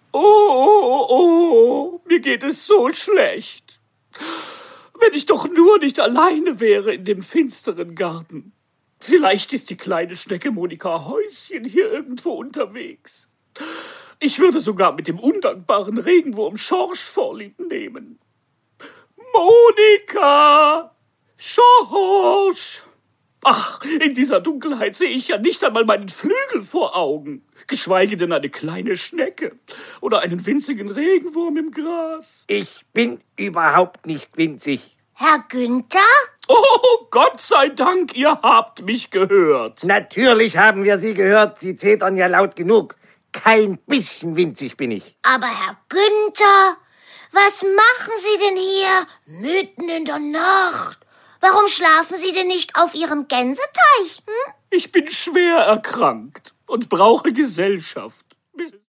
Oh, mir geht es so schlecht. Wenn ich doch nur nicht alleine wäre in dem finsteren Garten. Vielleicht ist die kleine Schnecke Monika Häuschen hier irgendwo unterwegs. Ich würde sogar mit dem undankbaren Regenwurm Schorsch Vorlieb nehmen. Monika! Schorsch! Ach, in dieser Dunkelheit sehe ich ja nicht einmal meinen Flügel vor Augen. Geschweige denn eine kleine Schnecke oder einen winzigen Regenwurm im Gras. Ich bin überhaupt nicht winzig. Herr Günther? Oh, Gott sei Dank, ihr habt mich gehört. Natürlich haben wir Sie gehört. Sie zetern ja laut genug. Kein bisschen winzig bin ich. Aber Herr Günther, was machen Sie denn hier mitten in der Nacht? Warum schlafen Sie denn nicht auf Ihrem Gänseteich? Ich bin schwer erkrankt und brauche Gesellschaft.